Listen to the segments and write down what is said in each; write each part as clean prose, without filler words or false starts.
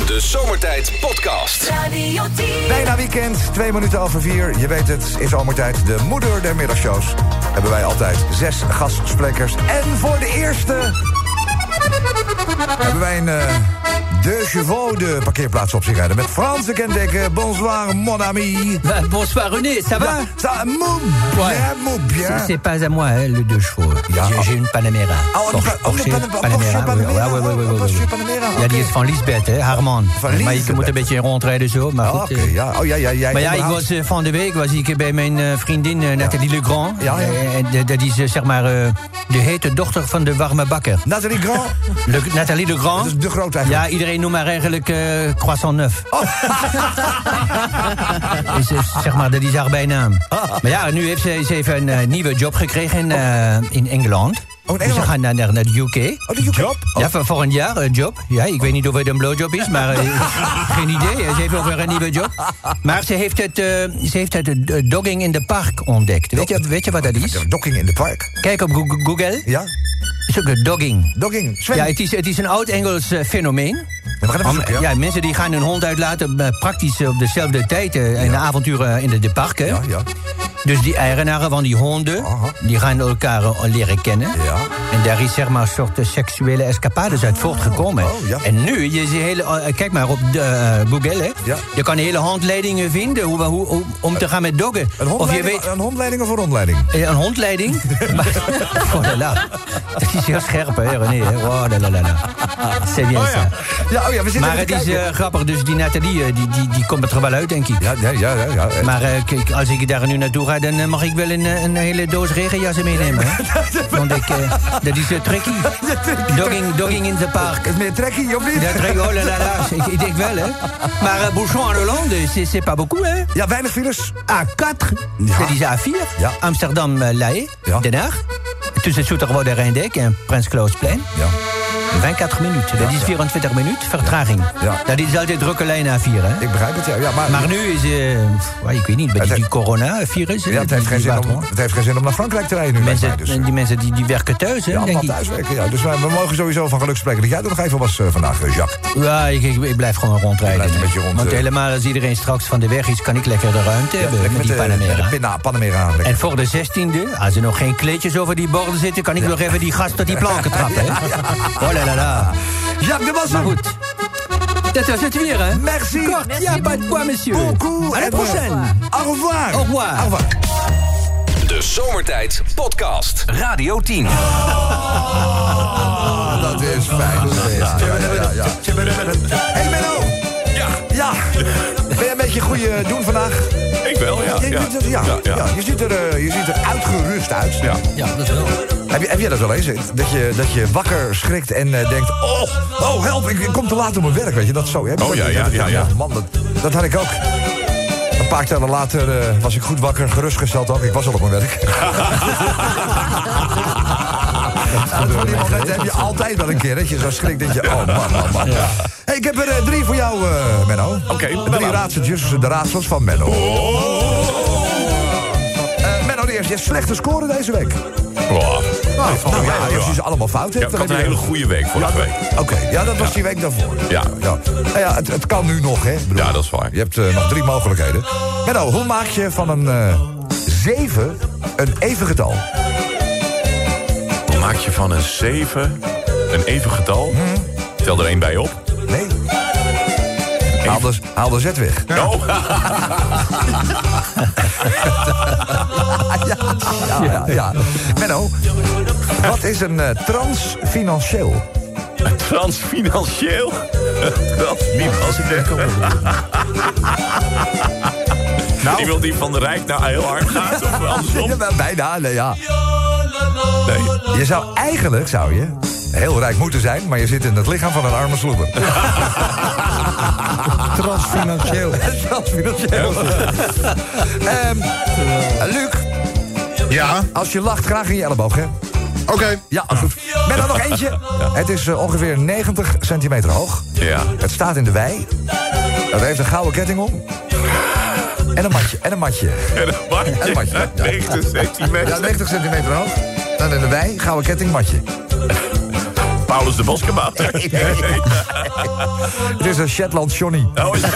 De Zomertijd Podcast. Radio 10. Bijna weekend, 2 minuten over 4. Je weet het, in Zomertijd, de moeder der middagshows. Hebben wij altijd 6 gastsprekers. En voor de eerste hebben wij een De Chevaux de parkeerplaats op zich rijden. Met Franse kentekken. Bonsoir, mon ami. Bonsoir René, ça va? Ça, mon bien. C'est pas à moi, hein, le deux chevaux. Ja, J'ai une Panamera. Porsche Panamera. Porsche Panamera. Ja, die is van Lisbeth, hè, haar man. Van Maar je Lisbeth. moet een beetje rondrijden zo, maar goed. Oké, ja. Oh, ja. Maar ja, ik was van de week bij mijn vriendin Nathalie Legrand. Ja. Dat is zeg maar de hete dochter van de warme bakker. Nathalie Grand. Nathalie Legrand. Dat is de groot eigenlijk. Ja, iedereen noemt haar eigenlijk croissant neuf. Zeg maar, dat is haar bijnaam. Maar ja, nu heeft ze heeft een nieuwe job gekregen in Engeland. Oh, in Dus ze Engeland? gaan naar de UK. Oh, de job? Ja, voor een jaar een job. Ja, ik weet niet of het een blowjob is, maar geen idee. Ze heeft ook weer een nieuwe job. Maar ze heeft het dogging in the park ontdekt. Weet je wat dat is? Docking in de park. Kijk op Google. Ja? Het is ook een dogging. Dogging. Zwemmen. Ja, het is een oud-Engels fenomeen. We gaan even zoeken, ja. Ja, mensen die gaan hun hond uitlaten praktisch op dezelfde tijd in de avonturen in de parken. Ja. Dus die eigenaren van die honden, die gaan elkaar leren kennen. Ja. En daar is zeg maar een soort seksuele escapades uit voortgekomen. Ja. En nu, je ziet kijk maar op Google, hè. Ja. Je kan hele handleidingen vinden hoe om te gaan met doggen. Een hondleiding of een rondleiding? Een hondleiding? Oh la la. Dat is heel scherp, hè, René. Hè? Oh la la la. C'est bien ça. Ja, we zitten Maar even het te is kijken. grappig, dus die Nathalie, die komt er wel uit, denk ik. Ja. Maar kijk, als ik daar nu naartoe ga, dan mag ik wel een hele doos regenjassen meenemen. Hè? Want dat is tricky. Dogging in the park. Is meer trekkie, of niet? Dat trek, oh la la la, ik denk wel, hè. Maar Bouchon en Hollande, c'est pas beaucoup, hè. Ja, weinig files. A4, Ja. dat is A4. Ja. Amsterdam, La Haye, Ja. Den Haag. Tussen Zoeterwoude Rijndijk en Prins Clausplein. Ja. 24 minuten, dat is 24 minuten vertraging. Ja. Dat is altijd drukke lijn A4, hè. Ik begrijp het, ja. Maar nu is, ik weet niet, met die coronavirus... Ja, het heeft geen zin om naar Frankrijk te rijden nu. lijkt mij, dus. Die mensen die werken thuis, hè, Ja, denk allemaal ik. thuiswerken, ja. Dus we mogen sowieso van geluk spreken dat jij er nog even was vandaag, Jacques. Ja, ik blijf gewoon rondrijden. Blijf een beetje rond, Want helemaal als iedereen straks van de weg is... kan ik lekker de ruimte hebben met die Panamera. Panamera. Lekker. En voor de 16e, als er nog geen kleedjes over die borden zitten... kan ik nog even die gast tot die planken trappen, hè. Oh la la la. Jacques, dat was Maar hem. goed. Dat was het weer, hè? Merci. Kort, ja, pas de quoi, monsieur. Beaucoup. À la prochaine. Au revoir. Au revoir. Au revoir. De Zomertijd Podcast. Radio 10. Dat is fijn. Ja. Hey Menno. Ja. Ben je een beetje goede doen vandaag? Ik wel, ja. Je ziet er uitgerust uit. Ja, dat wel. Heb jij dat wel eens? Dat je wakker schrikt en denkt... Oh, help, ik kom te laat op mijn werk, weet je. Dat zo. Heb je Oh, dat? ja. Man, dat had ik ook. Een paar tellen later was ik goed wakker, gerustgesteld ook. Ik was al op mijn werk. Van die momenten heb je altijd wel een keer. Dat je zo schrikt dat je... Oh, man. Ja. Hey, ik heb er 3 voor jou, Menno. Oké. 3 raadseltjes, de raadsels van Menno. Menno, de eerste. Je hebt slechte scoren deze week. Als je ze allemaal fout hebt... Ik had een hele goede week vorige week. Oké, ja, dat was die week daarvoor. Ja. Nou ja, het kan nu nog, hè? Bedoel, Ja, dat is waar. Je hebt nog 3 mogelijkheden. Menno, hoe maak je van een 7 een even getal? Dan maak je van een 7 een even getal. Tel er 1 bij op. Nee. Haal de Z weg. Oh. Ja. Menno, wat is een transfinancieel? Transfinancieel? Dat niet als ik denk. Iemand die van de rijk naar heel hard gaat of andersom? Ja, bijna, nee, ja. Nee. Je zou heel rijk moeten zijn, maar je zit in het lichaam van een arme sloeber. Transfinancieel. Transfinancieel. Luc. Ja, Als je lacht, graag in je elleboog, hè? oké. Ja, goed. Ben er nog eentje? Ja. Het is ongeveer 90 centimeter hoog. Ja. Het staat in de wei. Het heeft een gouden ketting om. En een matje. En een matje. Ja. 90 centimeter. Ja, 90 centimeter hoog. Dan in de wei, gouden ketting, matje. Paulus de Boskabouter. Het is een Shetland Johnny. Oh, ja.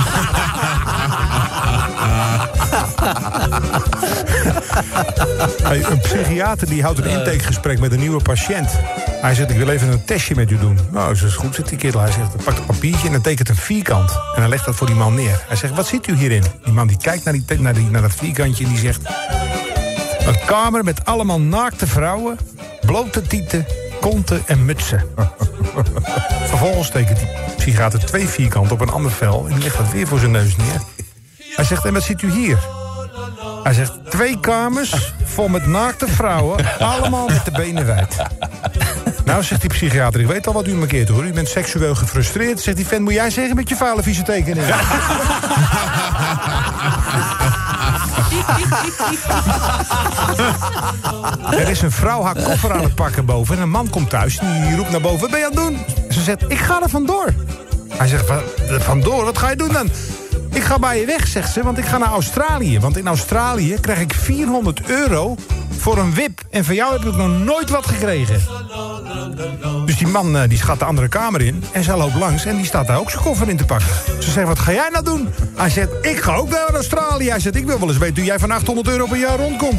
Hey, een psychiater die houdt een intakegesprek met een nieuwe patiënt. Hij zegt, ik wil even een testje met u doen. Nou, dat is goed, zegt die kerel. Hij zegt, hij pakt een papiertje en dan tekent een vierkant. En hij legt dat voor die man neer. Hij zegt, wat ziet u hierin? Die man die kijkt naar dat vierkantje en die zegt... Een kamer met allemaal naakte vrouwen, blote tieten, konten en mutsen. Vervolgens tekent die psychiater 2 vierkanten op een ander vel... en die legt dat weer voor zijn neus neer. Hij zegt, en wat ziet u hier? Hij zegt, 2 kamers vol met naakte vrouwen, allemaal met de benen wijd. Nou, zegt die psychiater, ik weet al wat u markeert, hoor. U bent seksueel gefrustreerd. Zegt die vent, moet jij zeggen met je vuile vieze tekening. Er is een vrouw haar koffer aan het pakken boven en een man komt thuis en die roept naar boven, wat ben je aan het doen? Ze zegt, ik ga er vandoor. Hij zegt, vandoor? Wat ga je doen dan? Ik ga bij je weg, zegt ze, want ik ga naar Australië. Want in Australië krijg ik €400 voor een wip. En van jou heb ik nog nooit wat gekregen. Dus die man die gaat de andere kamer in. En zij loopt langs en die staat daar ook zijn koffer in te pakken. Ze zegt, wat ga jij nou doen? Hij zegt, ik ga ook naar Australië. Hij zegt, ik wil wel eens weten hoe jij van €800 per jaar rondkomt.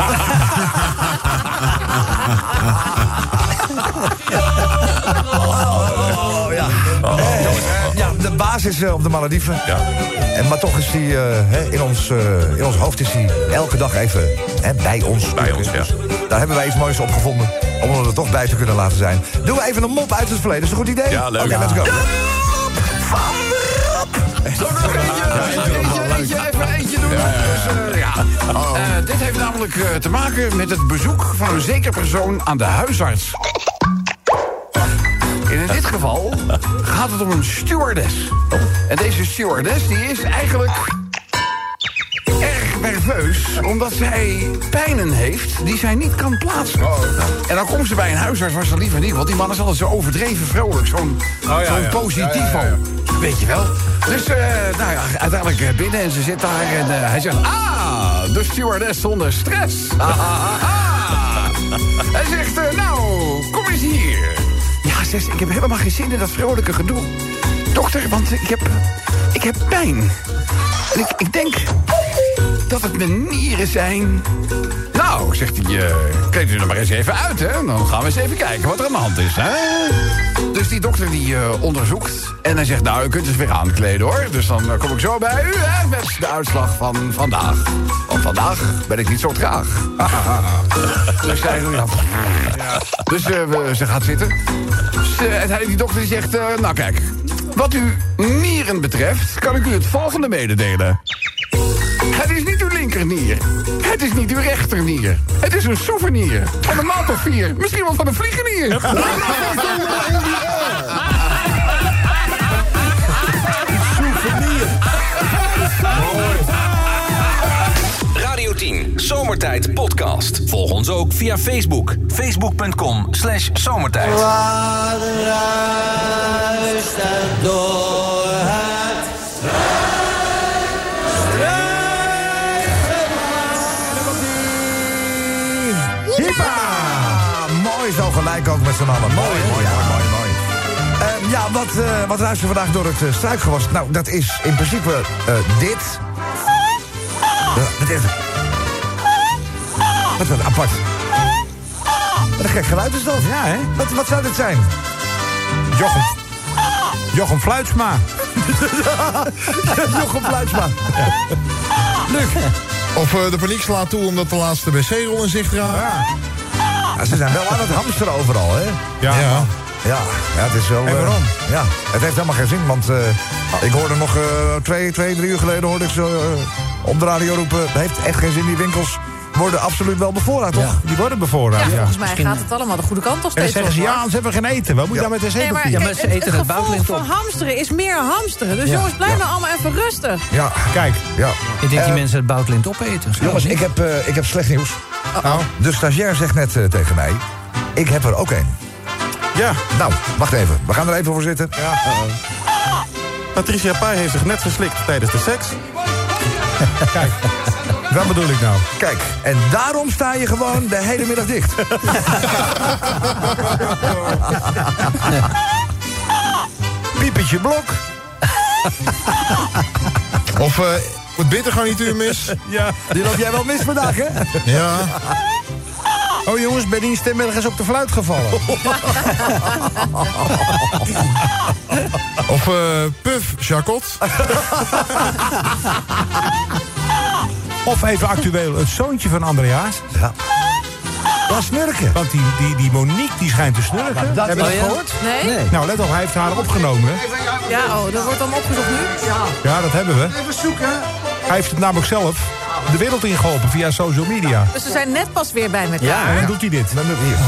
Ja, de baas is op de Malediven. Ja. Maar toch is hij in ons hoofd is hij elke dag even bij ons. Bij ons, ja. Dus daar hebben wij iets moois op gevonden. Om er toch bij te kunnen laten zijn. Doen we even een mop uit het verleden. Is dat een goed idee? Ja, leuk. Oké, let's go. Eentje doen. Dus, dit heeft namelijk te maken met het bezoek van een zeker persoon aan de huisarts. In dit geval gaat het om een stewardess. En deze stewardess die is eigenlijk erg nerveus, omdat zij pijnen heeft die zij niet kan plaatsen. En dan komt ze bij een huisarts waar ze liever niet, want die man is altijd zo overdreven vrolijk, zo'n positivo. Weet je wel. Dus uiteindelijk binnen en ze zit daar en hij zegt, de stewardess zonder stress. Hij zegt, nou, kom eens hier. Ja, zegt, ik heb helemaal geen zin in dat vrolijke gedoe. Dokter, want ik heb pijn. En ik denk dat het mijn nieren zijn. Nou, zegt hij, kleed u er maar eens even uit, hè. Dan gaan we eens even kijken wat er aan de hand is, hè. Dus die dokter die onderzoekt. En hij zegt, nou, u kunt het weer aankleden, hoor. Dus dan kom ik zo bij u, hè, met de uitslag van vandaag. Want vandaag ben ik niet zo traag. Dus ze gaat zitten. En die dokter die zegt, nou kijk, wat uw nieren betreft, kan ik u het volgende mededelen. Het is niet uw linkernier. Het is niet uw rechternier. Het is een souvenir. Van een maand of 4. Misschien wel van een vliegenier. Radio 10 Zomertijd Podcast. Volg ons ook via Facebook. Facebook.com/zomertijd. Mooi zo gelijk ook met z'n allen. Mooi. Wat luisteren we vandaag door het struikgewas? Nou, dat is in principe dit. Wat is het? Wat is dat apart? Wat een gek geluid is dat. Ja, hè? Wat zou dit zijn? Jochem Fluitsma. Jochem Fluitsma. Luc. Of de paniek slaat toe omdat de laatste wc-rol in zicht raakt. Ja, ze zijn wel aan het hamsteren overal, hè? Ja, het is wel... En waarom? Ja, het heeft helemaal geen zin, want ik hoorde nog 3 uur geleden hoorde ik ze op de radio roepen. Het heeft echt geen zin, die winkels worden absoluut wel bevoorraad, toch? Ja. Die worden bevoorraad, Ja, volgens mij gaat het allemaal de goede kant op En dan steeds. zeggen ze, ja, ze hebben geen eten. Wat moet je dan met de Nee, maar, zeepeltje? kijk, maar ze eten het gevolg buitenland van op. hamsteren is meer hamsteren. Dus jongens, blijf nou allemaal even rustig. Ja, Kijk. ja. Ik denk die mensen het buitenland opeten. Jongens, ik heb slecht nieuws. Nou, De stagiair zegt net tegen mij, ik heb er ook een. ja. Nou, wacht even. We gaan er even voor zitten. Patricia Pai heeft zich net verslikt tijdens de seks. Kijk. Wat bedoel ik nou? Kijk, en daarom sta je gewoon de hele middag dicht. Piepertje blok. Of het bittergarnituur mis. Ja. Die loop jij wel mis vandaag, hè? Ja. Oh jongens, bij die stemberg is op de fluit gevallen. Of Puff Jacot. Of even actueel, het zoontje van Andreas. Ja. Ja, snurken. Want die Monique die schijnt te snurken. Heb je dat gehoord? Nee? Nou, let op, hij heeft haar opgenomen. Ja, dat wordt dan opgezocht nu. Ja, dat hebben we. Even zoeken. Hij heeft het namelijk zelf de wereld ingeholpen via social media. Dus ze zijn net pas weer bij elkaar. Ja. En dan doet hij dit. Dan doe ik hier.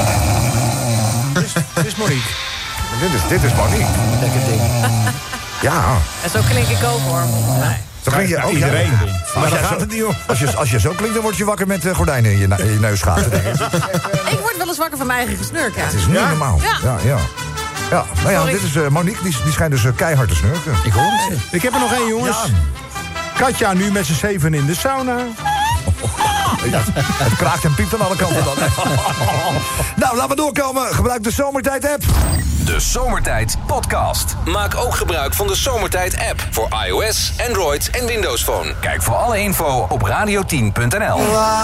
Dit is Monique. Dit is Monique. Lekker ding. Ja. En zo klink ik ook, hoor. Nee. Zo klink je ook. Iedereen. Ja. Maar daar jij gaat zo- het niet om. Als je zo klinkt, dan word je wakker met gordijnen in je neusgaten, denk ik. Ik word wel eens wakker van mijn eigen gesnurk, ja. Het is niet normaal. Ja. Ja. Nou ja, Sorry. dit is Monique, die schijnt dus keihard te snurken. Ik hoor het. Ik heb er nog één, jongens. Katja nu met z'n 7 in de sauna. Ja, het kraakt en piept aan alle kanten dan. Nou, laten we doorkomen. Gebruik de Zomertijd-app. De Zomertijd Podcast. Maak ook gebruik van de Zomertijd app voor iOS, Android en Windows Phone. Kijk voor alle info op radio10.nl.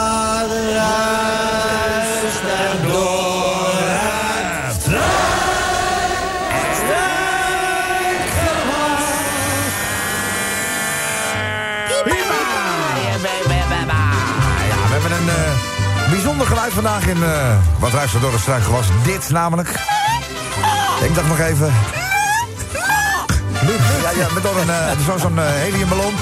Ja, we hebben een bijzonder geluid vandaag in Wat ruist er door de struikgewas. Dit namelijk. Ik dacht nog even. Ja, met door zo'n heliumballon.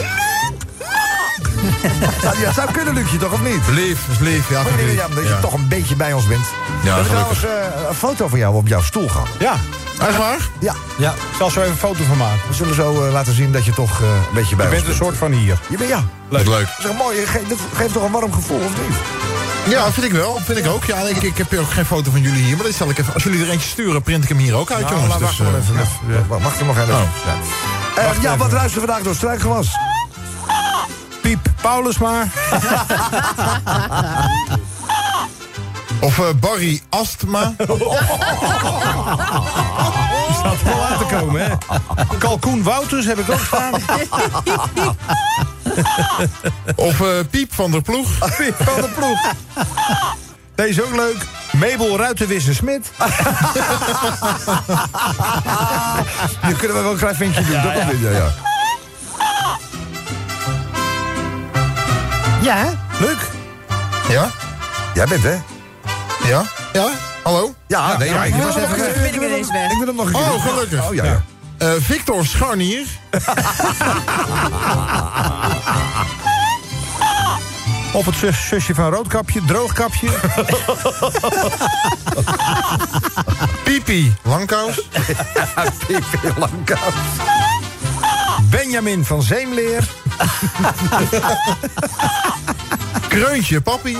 Ja, dat zou kunnen, Lucje, toch, of niet? Lief, is lief. Ja, Ja, dat je toch een beetje bij ons bent. We hebben gelukkig. trouwens een foto van jou op jouw stoel gehad. Ja, Echt waar? Ja, ik zal zo even een foto van maken. we zullen zo laten zien dat je toch een beetje bij Je ons bent een soort van hier. Je bent, ja. Leuk. Dat is toch mooi. Dat geeft toch een warm gevoel, of niet? Ja, vind ik wel. Vind ik ook. Ja, ik heb ook geen foto van jullie hier. Maar dat zal ik even, als jullie er eentje sturen, print ik hem hier ook uit, Nou, jongens. laat Dus, wachten maar even. Mag er nog even? Oh. Ja, wat ruist er vandaag door struikgewas? Piep Paulus maar. Of Barry Astma. Die staat er wel aan te komen, hè. Kalkoen Wouters heb ik ook staan. Of Piep van der Ploeg. Piep van de ploeg. Deze ook leuk. Mabel Ruitenwisse-Smit. Nu kunnen we wel een klein ventje doen. Dat komt in, ja. Ja, hè? Leuk. Ja? Jij bent, hè? Ja? Ja? Hallo? Ja, nee, ja, ik was even weg. Ben ik ineens weg. Ik wil hem nog een keer Oh, doen. gelukkig. Oh, ja. Victor Scharnier. Of het zusje van Roodkapje, Droogkapje. Pipi Langkous. Pipi Langkous. Benjamin van Zeemleer. Kreuntje Papi.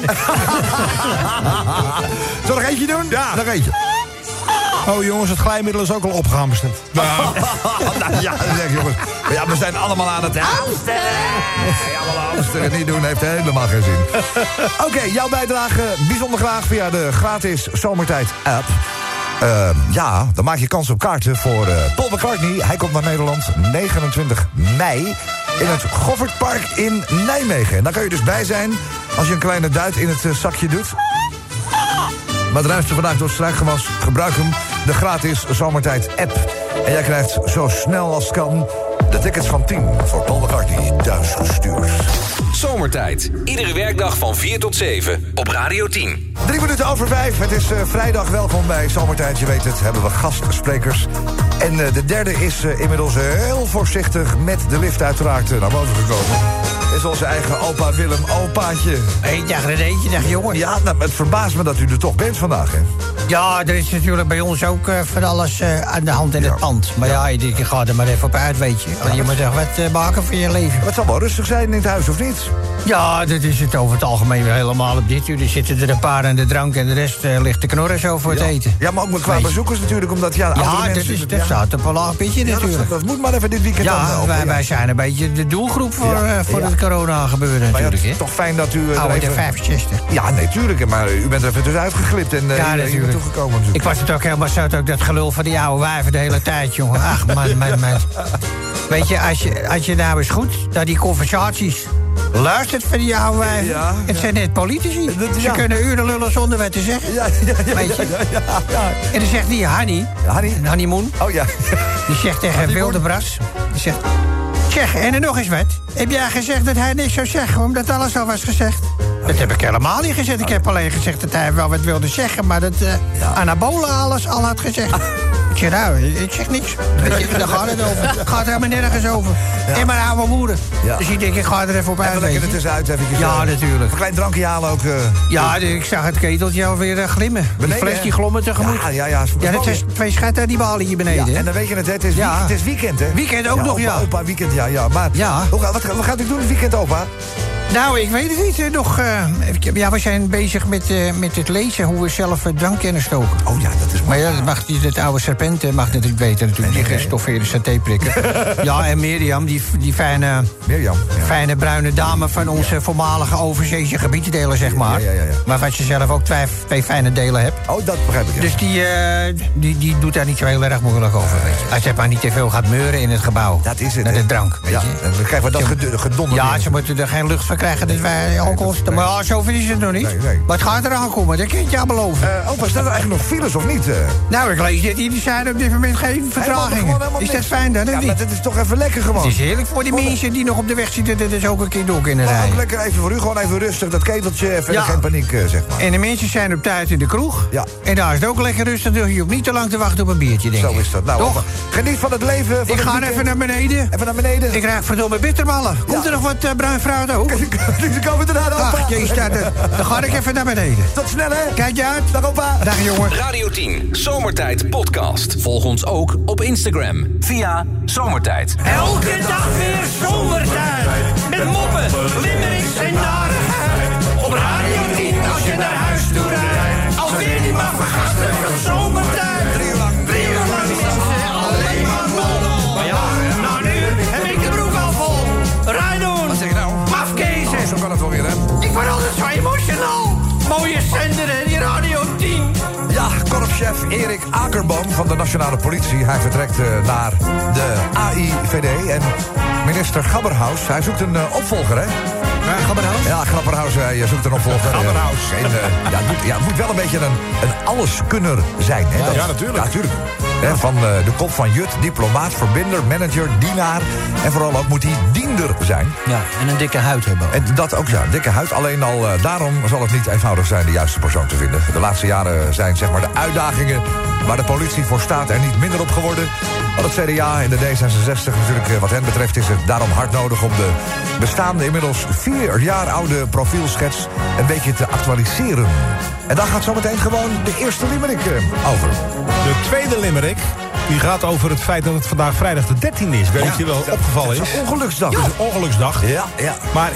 Zal ik nog eentje doen? Ja. Nog eentje. Oh jongens, het glijmiddel is ook al opgehamsterd. Nou, ja, zeg jongens. Ja, we zijn allemaal aan het hamsteren. Allemaal hamsteren niet doen heeft helemaal geen zin. Oké, jouw bijdrage bijzonder graag via de gratis Zomertijd-app. Ja, dan maak je kans op kaarten voor Paul McCartney. Hij komt naar Nederland 29 mei in het Goffertpark in Nijmegen. En daar kan je dus bij zijn als je een kleine duit in het zakje doet. Maar het ruimste vandaag door het struikgewas. Gebruik hem, de gratis Zomertijd-app. En jij krijgt zo snel als kan de tickets van 10 voor Paul McCartney thuis gestuurd. Zomertijd. Iedere werkdag van 4 tot 7 op Radio 10. 3 minuten over 5. Het is vrijdag. Welkom bij Zomertijd. Je weet het, hebben we gastsprekers. En de derde is inmiddels heel voorzichtig met de lift uiteraard naar boven gekomen. Is onze eigen opa Willem, opaatje. Dag Renéetje, dag jongen. Ja, nou, het verbaast me dat u er toch bent vandaag, hè? Ja, er is natuurlijk bij ons ook van alles aan de hand in het pand. Maar ja, je gaat er maar even op uit, weet je. Want je moet echt wat maken voor je leven. Het zal wel rustig zijn in het huis, of niet? Ja, dat is het over het algemeen weer helemaal op dit uur. Er zitten er een paar aan de drank en de rest ligt te knorren zo voor het eten. Ja, maar ook qua bezoekers natuurlijk, omdat ja, andere Ja, mensen... dat staat op een laag pitje Ja, natuurlijk. dat moet maar even dit weekend dan Ja, open, wij zijn een beetje de doelgroep voor het corona gebeurde Maar ja, natuurlijk, het is toch fijn dat u... er Oude even... 65. Ja, nee, tuurlijk. Maar u bent er even tussenuit geglipt en hier natuurlijk. naartoe gekomen. Natuurlijk. Ik was het ook helemaal zout, ook dat gelul van die oude wijven de hele tijd, jongen. Ach, man. Weet je, als je nou eens goed naar die conversaties luistert van die oude wijven... Ja. Het zijn net politici. Ze kunnen uren lullen zonder wat te zeggen. Weet je? Ja. En dan zegt die Hanny Moon... Oh ja. Die zegt tegen Wildebras... Die zegt... Zeg, en er nog eens wat. Heb jij gezegd dat hij niks zou zeggen, omdat alles al was gezegd? Dat heb ik helemaal niet gezegd. Ik heb alleen gezegd dat hij wel wat wilde zeggen... maar dat Anabola alles al had gezegd. Ik zeg, nou, ik zeg niks. Weet je, daar gaat het over. Het gaat helemaal nergens over. En mijn oude moeder. Ja. Dus ik denk, ik ga er even op uit. Even lekker er tussenuit eventjes. Ja, natuurlijk. Een klein drankje halen ook. Ja, ik zag het keteltje alweer glimmen. Beneden, die fles die glommen tegemoet. Ja, dat zijn 2 schatten die balen hier beneden. Ja, en dan weet je het is weekend, hè? Weekend ook nog, Opa, weekend, ja. Maar wat gaat u doen het weekend, opa? Nou, ik weet het niet. We zijn bezig met het lezen... hoe we zelf drank kunnen stoken. Oh ja, dat is mooi. Maar ja, dat oude serpent mag natuurlijk weten. Natuurlijk, die gestoffeerde satéprikken. Ja, en Mirjam, die fijne bruine dame... van onze voormalige overzeese gebiedsdelen, zeg maar. Ja. Maar wat je zelf ook 2 fijne delen hebt. Oh, dat begrijp ik, ja. Dus die doet daar niet zo heel erg moeilijk over. Weet je. Als je maar niet te veel gaat meuren in het gebouw. Dat is het. Met de drank. Weet ja, je. en dan krijgen we dat gedonder. Ja, ze moeten er geen lucht van krijgen dat wij alcohol... Nee. Maar zover is het nog niet. Nee. Maar het gaat eraan komen, dat kan je jou beloven. Opa, staan er eigenlijk nog files of niet? Nou, ik lees dit. Die zijn op dit moment geen vertragingen. Helemaal is dat fijn dan? Ja, maar dat is toch even lekker gewoon. Het is heerlijk voor die mensen die nog op de weg zitten... dat is ook een keer door kunnen rijden. Ook lekker even voor u, gewoon even rustig. Dat keteltje, even geen paniek, zeg maar. En de mensen zijn op tijd in de kroeg. Ja. En daar is het ook lekker rustig. Dus je hoeft niet te lang te wachten op een biertje, denk ik. Zo is dat. Nou, toch? Geniet van het leven. Van ik ga even naar beneden. Even naar beneden. Ik krijg verdomme bitterballen. Komt er nog wat bruin fruit ook? Ze komen eraan, opa. Ach, jezus, dan ga ik even naar beneden. Tot snel, hè. Kijk je uit. Dag, opa. Dag, jongen. Radio 10, Zomertijd podcast. Volg ons ook op Instagram via Zomertijd. Elke dag weer zomertijd. Met moppen, limmerings en narigheid. Op Radio 10 als je naar huis toe rijdt. Alweer die maar vergasten van zomertijd. 3 uur lang is het alleen maar lol. Maar ja, nou nu heb ik de broek al vol. Rijdoen. Wat zeg je nou? Mafkezen. Zo kan het wel weer, hè. Ik word altijd zo emotional. Mooie zender, hè, die Radio 10. Ja, korpschef Erik Akerboom van de Nationale Politie. Hij vertrekt naar de AIVD. En minister Grapperhaus, hij zoekt een opvolger, hè? Grapperhaus? Ja, Grapperhaus, hij zoekt een opvolger. Grapperhaus. Het moet wel een beetje een alleskunner zijn, hè? Ja, natuurlijk. Ja, natuurlijk. Van de kop van jut, diplomaat, verbinder, manager, dienaar. En vooral ook moet hij diender zijn. Ja, en een dikke huid hebben. En dat ook, ja, dikke huid. Alleen al daarom zal het niet eenvoudig zijn de juiste persoon te vinden. De laatste jaren zijn zeg maar de uitdagingen waar de politie voor staat er niet minder op geworden. Want het CDA en de D66 natuurlijk wat hen betreft is het daarom hard nodig om de bestaande inmiddels 4 jaar oude profielschets een beetje te actualiseren. En daar gaat zometeen gewoon de eerste limerick over. De tweede limerick die gaat over het feit dat het vandaag vrijdag de 13e is. Ik weet niet of je wel opgevallen is. Het is een ongeluksdag. Het is een ongeluksdag. Ja. Maar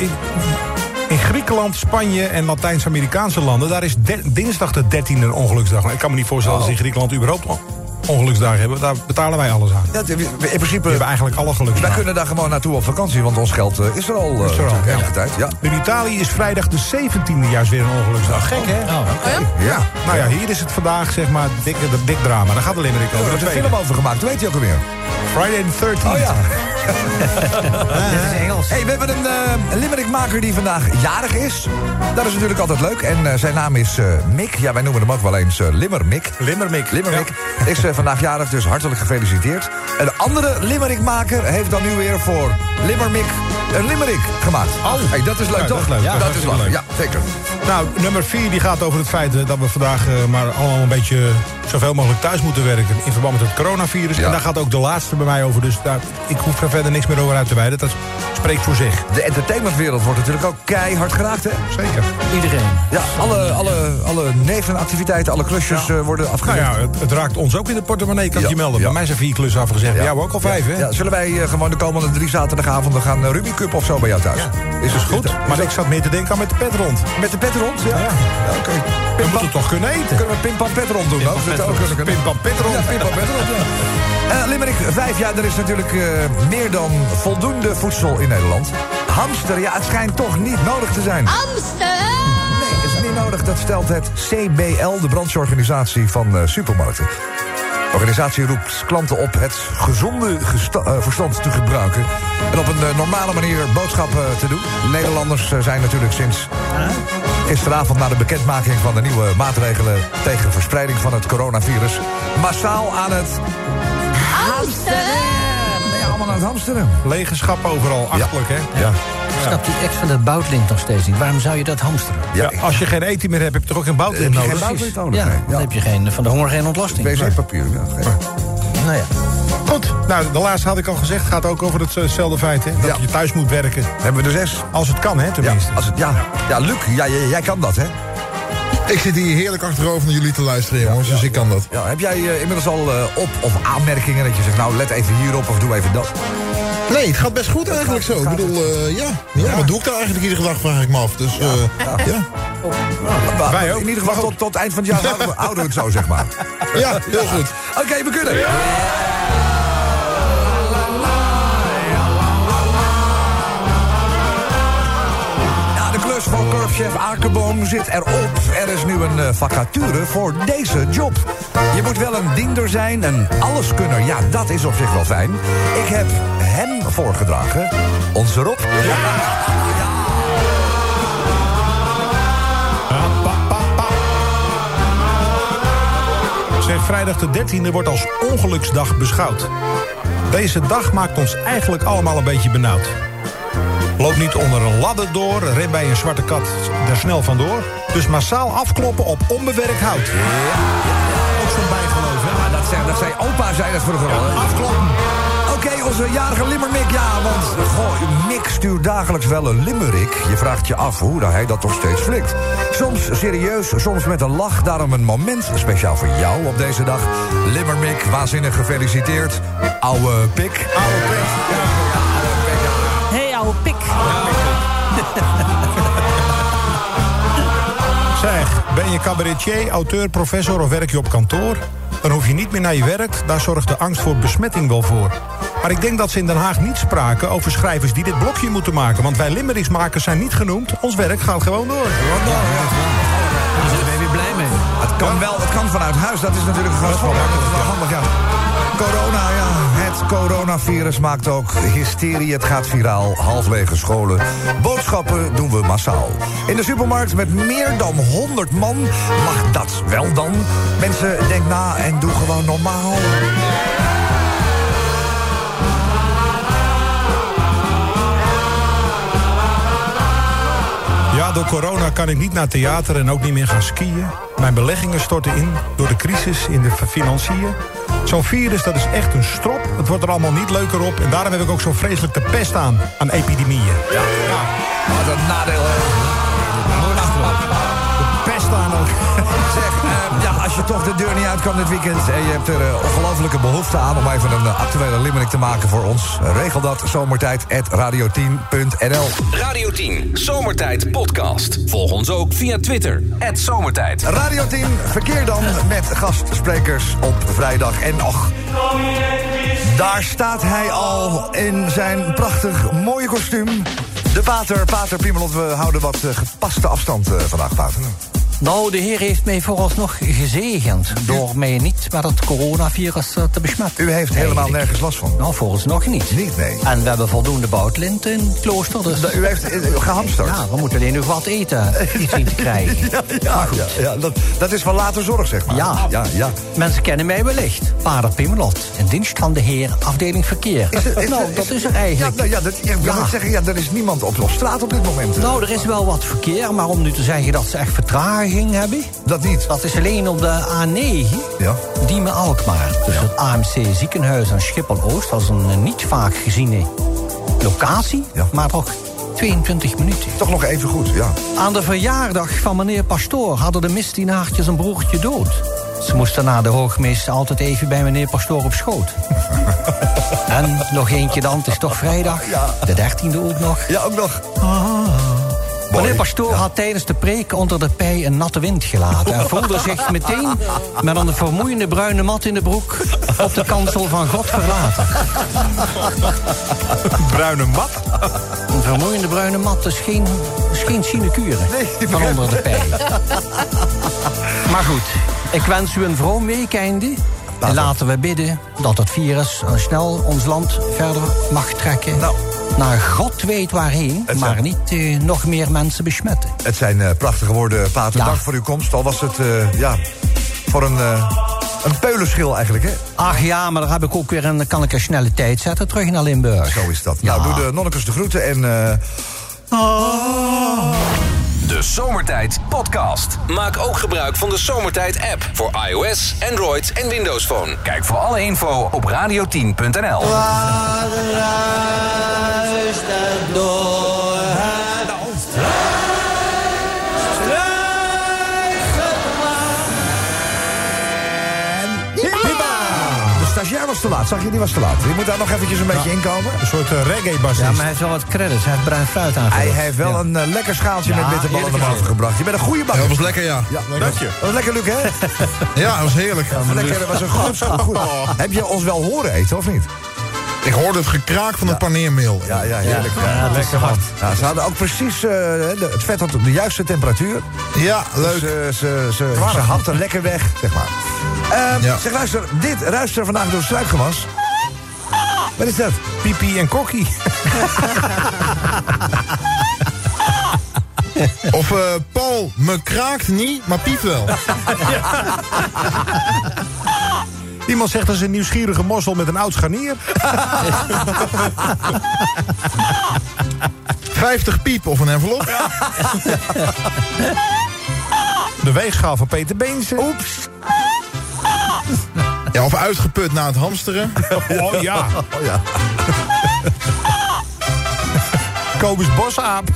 in Griekenland, Spanje en Latijns-Amerikaanse landen... daar is dinsdag de 13e een ongeluksdag. Maar ik kan me niet voorstellen dat ze in Griekenland überhaupt ongeluksdagen hebben. Daar betalen wij alles aan. Ja, in principe... We hebben eigenlijk alle geluksdagen. Wij kunnen daar gewoon naartoe op vakantie, want ons geld is er al enige tijd. Ja. In Italië is vrijdag de 17e juist weer een ongeluksdag. Gek, hè? Ja. Nou ja, hier is het vandaag, zeg maar, dik drama. Daar gaat de limerick over. Er is een film over gemaakt, hoe weet je ook alweer? Friday the 13th. Oh ja. Dit is Engels. Hey, we hebben een limerickmaker die vandaag jarig is. Dat is natuurlijk altijd leuk. En zijn naam is Mick. Ja, wij noemen hem ook wel eens Limmermick. Limerick. Is vandaag jarig, dus hartelijk gefeliciteerd. Een andere limerickmaker heeft dan nu weer voor Limmermick een limerick gemaakt. Oh, hey, dat is leuk, ja, toch? Dat is leuk. Ja, dat is leuk. Ja, zeker. Nou, nummer 4 die gaat over het feit dat we vandaag maar allemaal een beetje zoveel mogelijk thuis moeten werken in verband met het coronavirus. Ja. En daar gaat ook de laatste bij mij over. Dus ik hoef er verder niks meer over uit te wijden. Dat spreekt voor zich. De entertainmentwereld wordt natuurlijk ook keihard geraakt, hè? Zeker. Iedereen. Ja, alle nevenactiviteiten, alle klusjes worden afgezet. Nou ja, het raakt ons ook in de portemonnee, kan ik je melden. Ja. Bij mij zijn 4 klussen afgezegd. Bij jou ook al 5, hè? Ja, zullen wij gewoon de komende 3 zaterdagavonden gaan Ruby Cup of zo bij jou thuis? Is dus goed. Maar ik zat meer te denken aan met de pet rond. Met de pet rond? Ja. Oké. We moeten toch kunnen eten? Kunnen we Pim Pam Pet rond doen ook? Pim Pam Pet rond. Ja, Pim Pam Pet rond. Ja. Limerick 5, ja, er is natuurlijk meer dan voldoende voedsel in Nederland. Hamster, ja, het schijnt toch niet nodig te zijn. Hamster! Nee, het is niet nodig, dat stelt het CBL, de brancheorganisatie van supermarkten. De organisatie roept klanten op het gezonde verstand te gebruiken en op een normale manier boodschappen te doen. Nederlanders zijn natuurlijk sinds gisteravond na de bekendmaking van de nieuwe maatregelen tegen verspreiding van het coronavirus massaal aan het Hamsteren! Nee, allemaal aan het hamsteren. Lege schap overal, achterlijk, hè? Ja. Ik snap die ex van de boutlint nog steeds niet. Waarom zou je dat hamsteren? Ja, als je geen eten meer hebt, heb je toch ook geen boutlint nodig? Geen boutlint nodig, Ja, nee. dan heb je van de honger geen ontlasting. wc-papier, ja. Nou ja. Goed, nou, de laatste had ik al gezegd. Gaat ook over hetzelfde feit, hè? Dat je thuis moet werken. Hebben we er 6. Als het kan, hè, tenminste. Ja, Luc, jij kan dat, hè? Ik zit hier heerlijk achterover naar jullie te luisteren, jongens. Dus ik kan dat. Ja, heb jij inmiddels al of aanmerkingen dat je zegt, nou, let even hierop of doe even dat? Nee, het gaat best goed eigenlijk zo. Ik bedoel, wat doe ik daar eigenlijk iedere dag, vraag ik me af. Dus, Wij ook. In ieder geval tot het eind van het jaar houden we het zo, zeg maar. Ja, heel goed. Oké, we kunnen. De klus van korpschef Akerboom zit erop. Er is nu een vacature voor deze job. Je moet wel een diender zijn, een alleskunner. Ja, dat is op zich wel fijn. Ik heb hem voorgedragen. Onze Rob. Zeg, vrijdag de 13e wordt als ongeluksdag beschouwd. Deze dag maakt ons eigenlijk allemaal een beetje benauwd. Loop niet onder een ladder door, ren bij een zwarte kat er snel vandoor. Dus massaal afkloppen op onbewerkt hout. Ook zo'n bijgeloof, hè? Ja, dat zei opa, zei dat vroeger al. Afkloppen. Oké, onze jarige limerick, ja, want Mick stuurt dagelijks wel een limerick. Je vraagt je af hoe hij dat toch steeds flikt. Soms serieus, soms met een lach. Daarom een moment speciaal voor jou op deze dag. Limerick, waanzinnig gefeliciteerd. Oude pik. Oude pik. Hey, ouwe pik. Zeg, ben je cabaretier, auteur, professor of werk je op kantoor? Dan hoef je niet meer naar je werk, daar zorgt de angst voor besmetting wel voor. Maar ik denk dat ze in Den Haag niet spraken over schrijvers die dit blokje moeten maken. Want wij limericksmakers zijn niet genoemd, ons werk gaat gewoon door. Daar zijn we weer blij mee. Het kan vanuit huis, dat is natuurlijk een groot voordeel. Dat is wel handig, ja. Corona, ja. Het coronavirus maakt ook hysterie. Het gaat viraal, half lege scholen. Boodschappen doen we massaal. In de supermarkt met meer dan 100 man. Mag dat wel dan? Mensen, denk na en doe gewoon normaal. Ja, door corona kan ik niet naar theater en ook niet meer gaan skiën. Mijn beleggingen storten in door de crisis in de financiën. Zo'n virus, dat is echt een strop. Het wordt er allemaal niet leuker op. En daarom heb ik ook zo'n vreselijk de pest aan epidemieën. Ja. Wat een nadeel, hè? De pest aan ook. Zeg, als je toch de deur niet uit kan dit weekend en je hebt er ongelofelijke behoefte aan om even een actuele limerick te maken voor ons, regel dat zomertijd@radio10.nl. Radio 10, Zomertijd podcast. Volg ons ook via Twitter, @Zomertijd. Radio 10, verkeer dan met gastsprekers op vrijdag. En daar staat hij al in zijn prachtig mooie kostuum. De Pater Piemelot, we houden wat gepaste afstand vandaag, Pater. Nou, de Heer heeft mij vooralsnog gezegend door mij niet met het coronavirus te besmetten. U heeft helemaal nergens last van? Nou, vooralsnog niet. Niet, nee. En we hebben voldoende boutlint in het klooster, dus... U heeft gehamsterd? Ja, we moeten alleen nog wat eten zien te krijgen. Ja, dat is van later zorg, zeg maar. Ja. Mensen kennen mij wellicht. Pater Piemelot, in dienst van de Heer, afdeling verkeer. Dat is er eigenlijk. Er is niemand op straat op dit moment. Nou, er is wel wat verkeer, maar om nu te zeggen dat ze echt vertraging hebben... Dat niet. Dat is alleen op de A9, ja. Diemen-Alkmaar. Dus het AMC ziekenhuis aan Schiphol-Oost. Dat is een niet vaak geziene locatie, maar toch 22 minuten. Toch nog even goed, ja. Aan de verjaardag van meneer Pastoor hadden de misdienaartjes een broertje dood. Ze moesten na de hoogmis altijd even bij meneer Pastoor op schoot. En nog eentje dan, het is toch vrijdag. Ja. De 13e ook nog. Ja, ook nog. Meneer Pastoor had tijdens de preek onder de pij een natte wind gelaten... en voelde zich meteen met een vermoeiende bruine mat in de broek... op de kansel van God verlaten. Bruine mat? Een vermoeiende bruine mat is geen sinecure van onder de pij. Maar goed, ik wens u een vroom weekeinde... en laten we bidden dat het virus snel ons land verder mag trekken... naar God weet waarheen, maar niet nog meer mensen besmetten. Het zijn prachtige woorden, Pater. Dank voor uw komst. Al was het voor een peulenschil eigenlijk, hè? Ach ja, maar daar heb ik ook weer kan ik een snelle tijd zetten terug naar Limburg. Zo is dat. Ja. Nou, doe de nonnekes de groeten en... De Zomertijd Podcast. Maak ook gebruik van de Zomertijd app voor iOS, Android en Windows Phone. Kijk voor alle info op radio10.nl. De stagiair was te laat, zag je? Die was te laat. Die moet daar nog eventjes een beetje inkomen. Een soort reggae-bassist. Ja, maar hij heeft wel wat credits. Hij heeft bruin fruit aangevuld. Hij heeft wel een lekker schaaltje met bitterballen naar boven gebracht. Je bent een goede bakker. Ja, dat was lekker, ja. Dank je. Dat was lekker, Luc, hè? Ja, dat was heerlijk. Lekker, dat was een goed. Heb je ons wel horen eten, of niet? Ik hoorde het gekraak van het paneermeel. Ja, heerlijk. Ja, lekker hard. Ja, ze hadden ook precies... het vet had de juiste temperatuur. Ja, leuk. Dus, ze hapte lekker weg, zeg maar. Zeg, luister. Dit ruist er vandaag door het struikgewas. Wat is dat? Pipi en kokkie. Of Paul, me kraakt niet, maar piept wel. Iemand zegt dat is een nieuwsgierige mossel met een oud scharnier. 50 piep of een envelop. De weegschaal van Peter Beense. Oeps. Ja, of uitgeput na het hamsteren. Oh ja. Kobus Bosaap.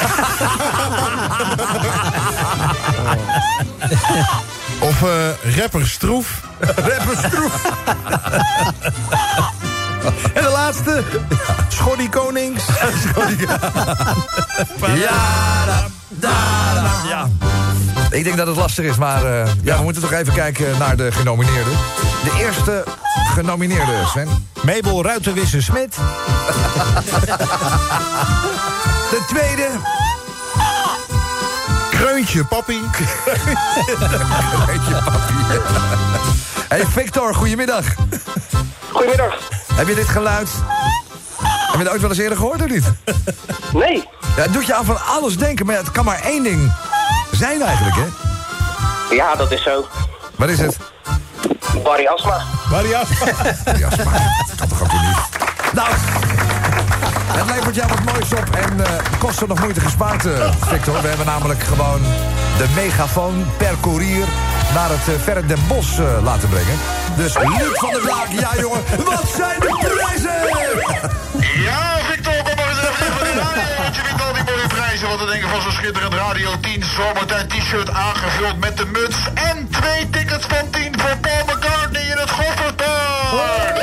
Of rapper Stroef. Rapper Stroef. En de laatste. Schordy Konings. Ja. Ik denk dat het lastig is, maar we moeten toch even kijken naar de genomineerden. De eerste genomineerde, Sven. Mabel Ruitenwisse-Smit. De tweede. Kreuntje Papi. Kreuntje Papi. Hey Victor, goedemiddag. Goedemiddag. Heb je dit geluid? Heb je het ooit wel eens eerder gehoord of niet? Nee. Ja, het doet je aan van alles denken, maar het kan maar één ding zijn eigenlijk, hè? Ja, dat is zo. Wat is het? Barry Asma. Barry Asma. Barry Asma. Dat kan toch ook weer niet? Nou, het levert jou wat moois op en kost er nog moeite gespaard, Victor. We hebben namelijk gewoon de megafoon per koerier naar het verre Den Bosch laten brengen. Dus Luc van der Blaak, ja jongen, wat zijn de prijzen? Ja, Victor, kom maar eens even van die radio, want je wint al die mooie prijzen. Wat te denken van zo'n schitterend Radio 10 Zomertijd t-shirt aangevuld met de muts. En 2 tickets van 10 voor Paul McCartney in het Goffertpark.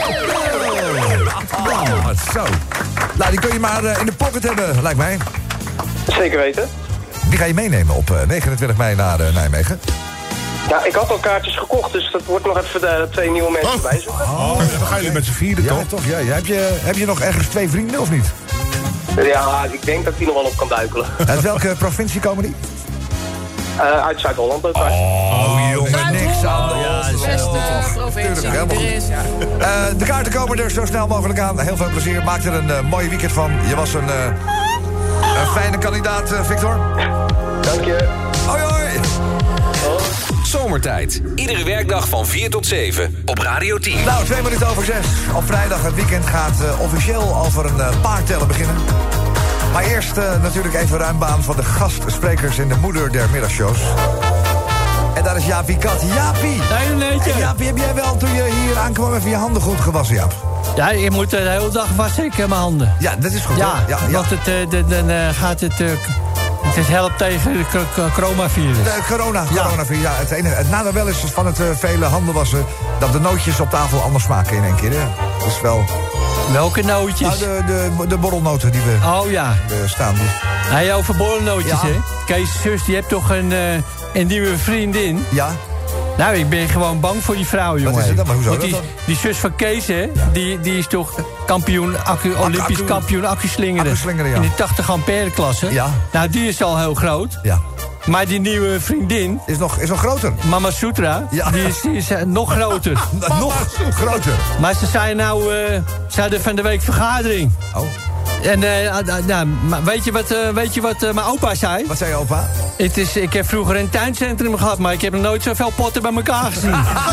Oh, zo. Nou, die kun je maar in de pocket hebben, lijkt mij. Zeker weten. Die ga je meenemen op 29 mei naar Nijmegen. Ja, ik had al kaartjes gekocht, dus dat wordt nog even 2 nieuwe mensen bijzoeken. Dan gaan jullie met z'n vieren, toch? Ja, toch? Ja. Heb je nog ergens 2 vrienden, of niet? Ja, ik denk dat die nog wel op kan duikelen. Uit welke provincie komen die? Uit Zuid-Holland ook. Oh, jongen, niks aan. Ja, de beste provincie die er is, ja. De kaarten komen er zo snel mogelijk aan. Heel veel plezier. Maak er een mooie weekend van. Je was een fijne kandidaat, Victor. Dank je. Hoi, hoi. Zomertijd. Iedere werkdag van 4 tot 7 op Radio 10. Nou, 2 minuten over 6. Op vrijdag het weekend gaat officieel over een paar tellen beginnen. Maar eerst natuurlijk even ruim baan van de gastsprekers in de moeder der middagshows. En daar is Jaapie Kat. Jaapie! Nee. Jaapie, heb jij wel toen je hier aankwam even je handen goed gewassen, Jaap? Ja, je moet de hele dag wassen ik mijn handen. Ja, dat is goed. Ja, hoor. want dan gaat het... Het helpt tegen de coronavirus. De coronavirus, ja. Het nadeel wel is van het vele handen wassen dat de nootjes op tafel anders smaken in één keer. Hè? Dat is wel Welke nootjes? Nou, de borrelnoten die we staan. Hey, over borrelnootjes, Ja. hè? Kees' zus, die hebt toch een nieuwe vriendin? Ja. Nou, ik ben gewoon bang voor die vrouw, jongen. Wat is het dan? Maar hoezo Want dat dan? die zus van Kees, hè? Ja. Die is toch Olympisch kampioen accuslingeren. Accuslingeren, ja. In de 80 ampère klasse. Ja. Nou, die is al heel groot. Ja. Maar die nieuwe vriendin... Is nog groter. Mama Sutra, Ja. die is nog groter. Nog groter. Maar ze zei nou... ze hadden van de week vergadering. Oh. En maar weet je wat mijn opa zei? Wat zei je opa? Ik heb vroeger een tuincentrum gehad, maar ik heb nog nooit zoveel potten bij elkaar gezien.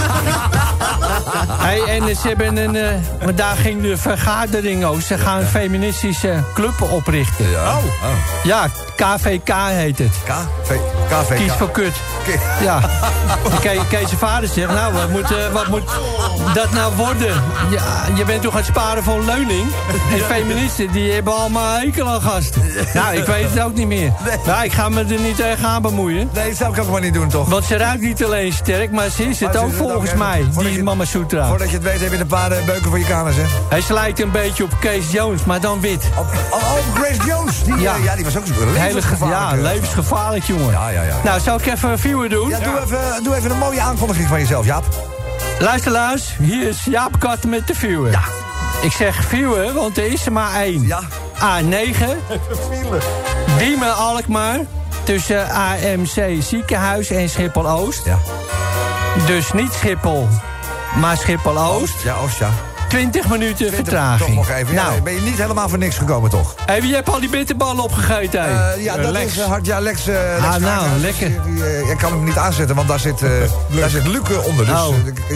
Hey, en ze hebben maar daar ging de vergadering over. Ze gaan een feministische club oprichten. Ja. Ja, KVK heet het. KVK. Kies voor kut. Ja. En Kees' vader zegt, nou, wat moet dat nou worden? Ja, je bent toch aan het sparen voor een leuning? En feministen, die hebben allemaal hekel aan gasten. Nou, ik weet het ook niet meer. Nee. Nou, ik ga me er niet tegen aan bemoeien. Nee, dat zou ik ook maar niet doen, toch? Want ze ruikt niet alleen sterk, maar ze is het ook volgens mij, die Mama Sutra. Voordat je het weet heb je een paar beuken voor je kanus, hè? Hij lijkt een beetje op Kees Jones, maar dan wit. Grace Jones. Die was ook levensgevaarlijk. Ja, levensgevaarlijk, jongen. Ja. Nou, zal ik even een viewer doen? Ja, doe even een mooie aankondiging van jezelf, Jaap. Luister, hier is Jaap Kat met de viewer. Ja. Ik zeg viewer, want er is er maar één. Ja. A9. Diemen Alkmaar. Tussen AMC Ziekenhuis en Schiphol-Oost. Ja. Dus niet Schiphol, maar Schiphol-Oost. Ja, Oost, ja. 20 minuten vertraging. Toch nog even. Nou, ben je niet helemaal voor niks gekomen, toch? Hey, wie hebt al die bitterballen opgegeten? Ja, dat Lex. is hard. Ja, Lex. Nou, lekker. Ik kan hem niet aanzetten, want daar zit Luke onder. Dus,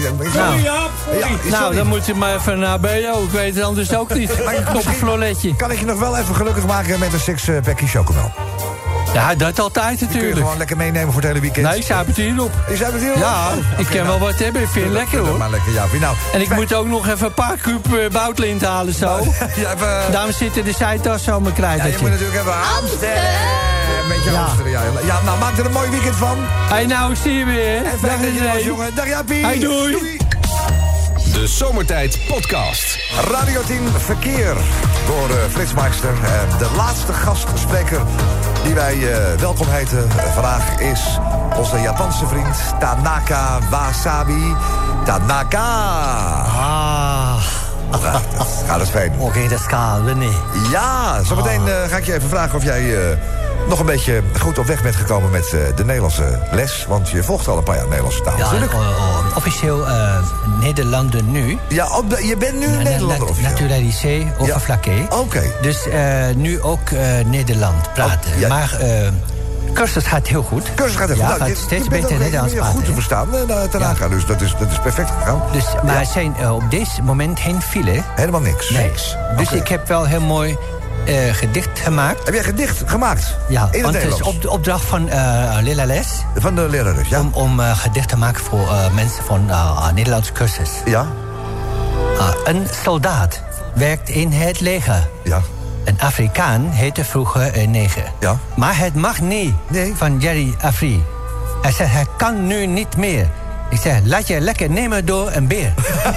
Nou, dan moet je maar even naar BO. Ik weet het anders ook niet. Op een floretje. Kan ik je nog wel even gelukkig maken met een six-packje chocomel? Ja, dat altijd Die kun je natuurlijk. gewoon lekker meenemen voor het hele weekend. Nee, ik zuip het hierop. Je zuipt het hierop? Ja, ik kan wel wat hebben. Ik vind het lekker, hoor. Maar lekker, ja. Nou, En ik moet ook nog even een paar kuub boutlint halen zo. Ja, even... Daarom zitten de zijtassen aan mijn Ja, je krijtertje. moet natuurlijk even hamsteren. Een beetje hamsteren, ja. Ja, nou, maak er een mooi weekend van. Hey, nou, ik zie je weer. En fijn dat je er was, jongen. Dag Jaapie. Hey, doei. De Zomertijd Podcast. Radio 10 Verkeer door Flitsmeister. De laatste gastspreker die wij welkom heten vandaag is onze Japanse vriend Tanaka Wasabi. Tanaka! Gaat het fijn? Oké, dat gaat René. Ja, zometeen ga ik je even vragen of jij nog een beetje goed op weg bent gekomen met de Nederlandse les. Want je volgt al een paar jaar Nederlandse taal. Ja, officieel Nederlander nu. Ja, je bent nu Nederlander officieel. Naturalisé, oppervlakke. Ja. Oké. Dus nu ook Nederland praten. Ja. Maar cursus gaat heel goed. Cursus gaat heel goed. Ja, gaat steeds beter Nederlands praten. Goed te verstaan, Tanaka. Ja. Dus dat is perfect gegaan. Dus, maar er zijn op dit moment geen file. Helemaal niks. Nee. Dus ik heb wel heel mooi gedicht gemaakt. Heb jij gedicht gemaakt? Ja, in het Nederlands? Het is op de opdracht van lerares. Van de lerares, ja. Om gedicht te maken voor mensen van Nederlandse cursus. Ja. Een soldaat werkt in het leger. Ja. Een Afrikaan heette vroeger een neger. Ja. Maar het mag niet van Jerry Afri. Hij zegt, hij kan nu niet meer. Ik zeg, laat je lekker nemen door een beer.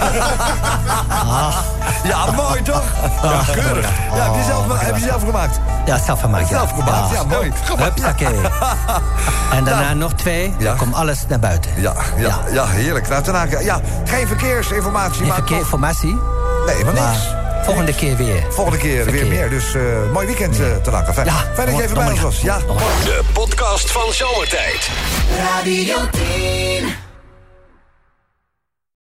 Ja, mooi toch? Ja, keurig. Ja, heb je zelf gemaakt? Ja, zelf gemaakt, ja. Zelf gemaakt, ja, mooi. Huppakee. En daarna nog 2, dan komt alles naar buiten. Ja, heerlijk. Nou, Tanaka, ja, geen verkeersinformatie. Geen verkeersinformatie? Nee, maar niks. Volgende keer weer. Volgende keer weer meer. Dus mooi weekend, Tanaka. Fijn dat je even bij ons was. Ja. De podcast van Zomertijd. Radio 10.